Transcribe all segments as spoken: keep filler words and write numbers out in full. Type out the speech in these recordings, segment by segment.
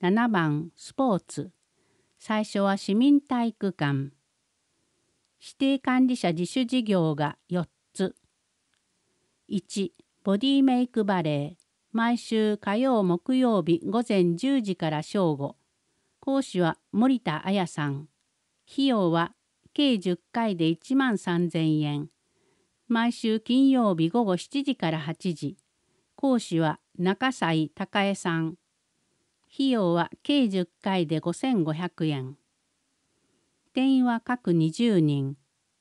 ななばんスポーツ。最初は市民体育館。指定管理者自主事業がよっつ。いち、ボディメイクバレー。毎週火曜木曜日午前じゅうじから正午。講師は森田彩さん。費用は計じゅっかいでいちまんさんぜんえん。毎週金曜日午後しちじからはちじ。講師は中西孝恵さん。費用は計じゅっかいでごせんごひゃくえん。定員は各にじゅうにん。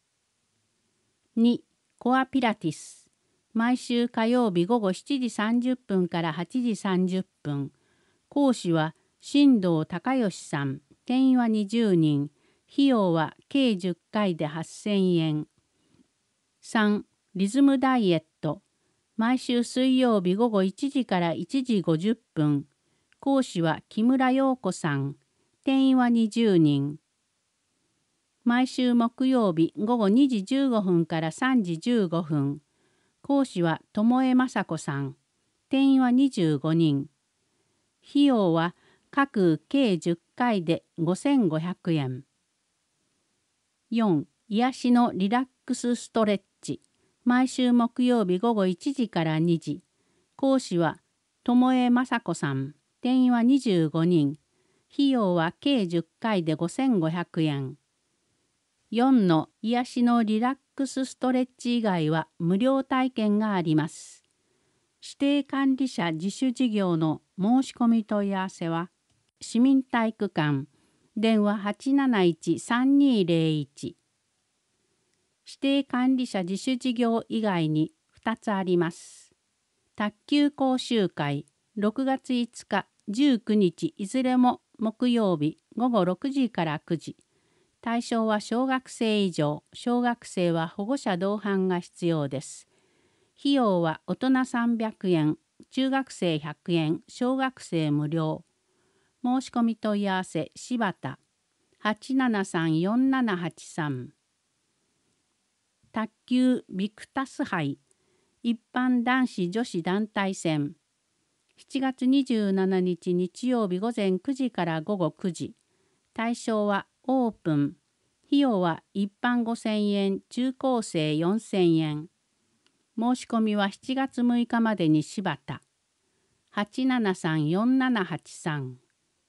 に、コアピラティス。毎週火曜日午後しちじさんじゅっぷんからはちじさんじゅっぷん。講師は新藤孝義さん。定員はにじゅうにん。費用は計じゅっかいではっせんえん。さん、リズムダイエット。毎週水曜日午後いちじからいちじごじゅっぷん。講師は木村陽子さん。定員はにじゅうにん。毎週木曜日午後にじじゅうごふんからさんじじゅうごふん。講師は友江雅子さん。定員はにじゅうごにん。費用は各計じゅっかいでごせんごひゃくえん。よん、癒しのリラックスストレッチ。毎週木曜日午後いちじからにじ。講師は友江雅子さん。定員はにじゅうごにん。費用は計じゅっかいでごせんごひゃくえん。よんの癒しのリラックスストレッチ以外は無料体験があります。指定管理者自主事業の申し込み問い合わせは、市民体育館、電話 はちなないちさんにーぜろいち。指定管理者自主事業以外にふたつあります。卓球講習会、ろくがついつか、じゅうくにちいずれも木曜日午後ろくじからくじ。対象は小学生以上、小学生は保護者同伴が必要です。費用は大人さんびゃくえん、中学生ひゃくえん、小学生無料。申し込み問い合わせ、柴田 はちななさんよんななはちさん。卓球ビクタス杯、一般男子女子団体戦。しちがつにじゅうしちにち日曜日午前くじから午後くじ。対象はオープン。費用は一般ごせんえん、中高生よんせんえん。申し込みはしちがつむいかまでに柴田 はちななさんよんななはちさん。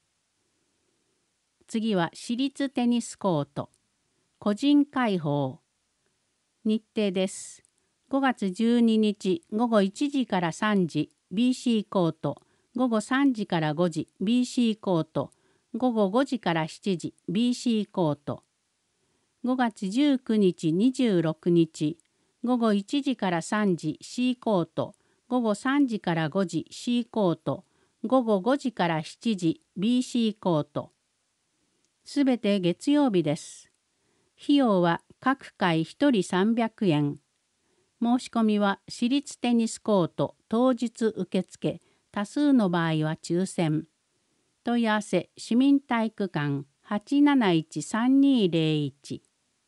次は私立テニスコート。個人開放。日程です。ごがつじゅうににち午後いちじからさんじ ビーシー コート。午後さんじからごじ ビーシー コート。午後ごじからしちじ ビーシー コート。ごがつじゅうくにちにじゅうろくにち午後いちじからさんじ C コート。午後さんじからごじ C コート。午後ごじからしちじ ビーシー コート。すべて月曜日です。費用は各回ひとりさんびゃくえん。申し込みは私立テニスコート当日受付、多数の場合は抽選。問い合わせ市民体育館 はちなないちさんにーぜろいち。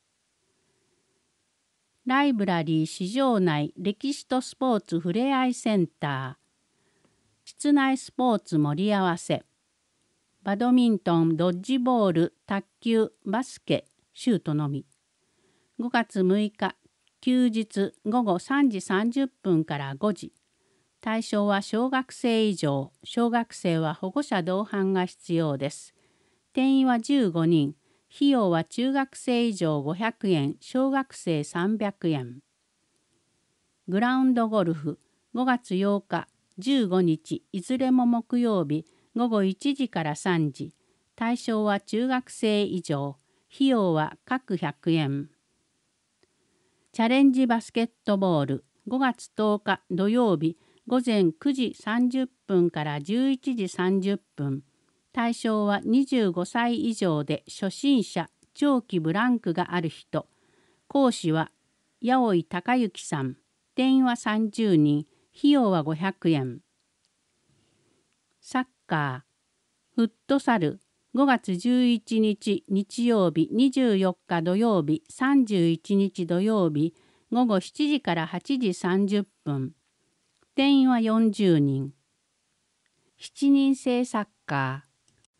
ライブラリー市場内歴史とスポーツふれあいセンター。室内スポーツ盛り合わせ。バドミントン、ドッジボール、卓球、バスケ、シュートのみ。ごがつむいか、休日午後さんじさんじゅっぷんからごじ。対象は小学生以上、小学生は保護者同伴が必要です。定員はじゅうごにん。費用は中学生以上ごひゃくえん、小学生さんびゃくえん。グラウンドゴルフ、ごがつようか、じゅうごにち、いずれも木曜日、午後いちじからさんじ。対象は中学生以上。費用は各ひゃくえん。チャレンジバスケットボール、ごがつとおか土曜日、午前くじさんじゅっぷんからじゅういちじさんじゅっぷん。対象はにじゅうごさい以上で初心者、長期ブランクがある人。講師は八尾井孝之さん。定員はさんじゅうにん。費用はごひゃくえん。サッカー、フットサル、ごがつじゅういちにち日曜日、にじゅうよっか土曜日、さんじゅういちにち土曜日、午後しちじからはちじさんじゅっぷん。定員はよんじゅうにん。しちにんせいサッカー、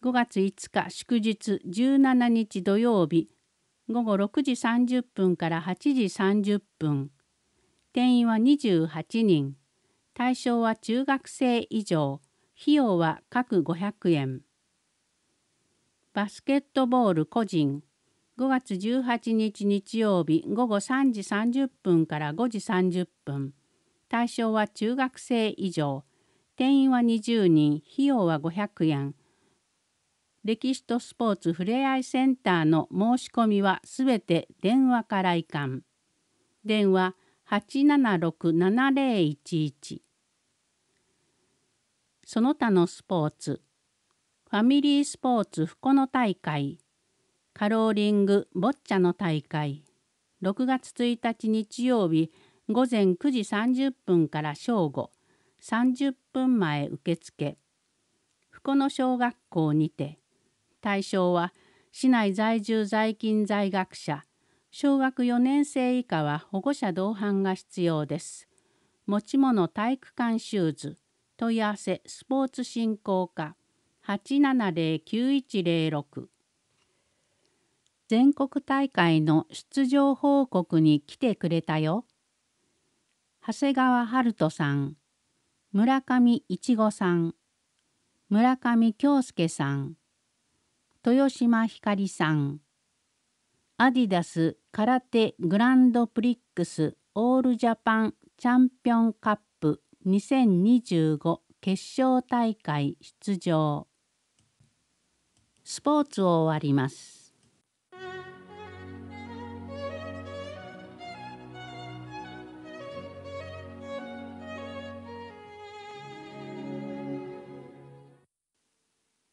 ごがついつか祝日じゅうしちにち土曜日ごごろくじさんじゅっぷんからはちじさんじゅっぷん。定員はにじゅうはちにん。対象は中学生以上。費用は各ごひゃくえん。バスケットボール個人ごがつじゅうはちにち日曜日ごごさんじさんじゅっぷんからごじさんじゅっぷん。対象は中学生以上。定員はにじゅうにん。費用はごひゃくえん。歴史とスポーツふれあいセンターの申し込みはすべて電話からいかん。電話はちななろくななぜろいちいち。その他のスポーツ。ファミリースポーツふこの大会。カローリングボッチャの大会。ろくがつついたち日曜日ごぜんくじさんじゅっぷんから正午さんじゅっぷんまえ受付。ふこの小学校にて。対象は市内在住在勤在学者。小学よねん生以下は保護者同伴が必要です。持ち物体育館シューズ。問い合わせスポーツ振興課 はちななぜろきゅういちぜろろく。全国大会の出場報告に来てくれたよ。長谷川春人さん、村上いちごさん、村上京介さん、豊島ひかりさん、アディダス空手グランドプリックスオールジャパンチャンピオンカップにせんにじゅうご決勝大会出場。スポーツを終わります。